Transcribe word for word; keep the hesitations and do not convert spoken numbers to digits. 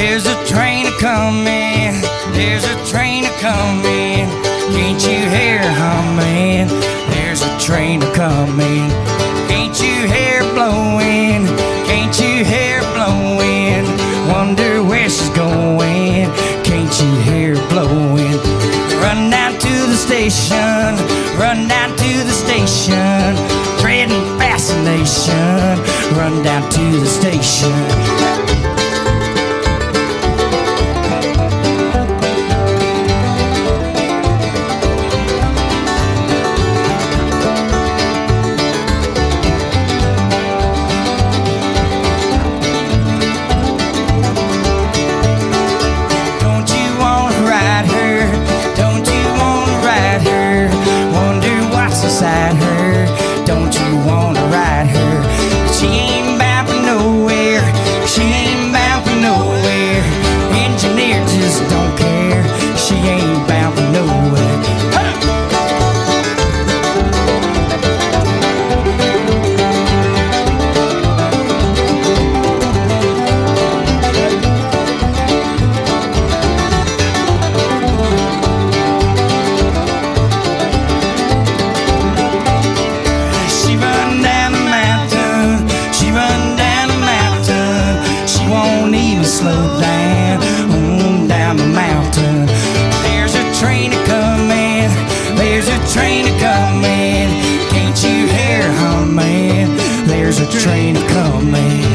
There's a train a-comin', there's a train a-comin'. Can't you hear humming? There's a train a-comin'. Can't you hear blowing? Can't you hear blowing? Wonder where she's going. Can't you hear blowing? Run down to the station, run down to the station. Dreading fascination, run down to the station. Slow down, on down the mountain. There's a train a-comin', there's a train a-comin'. Can't you hear humming? There's a train a-comin'.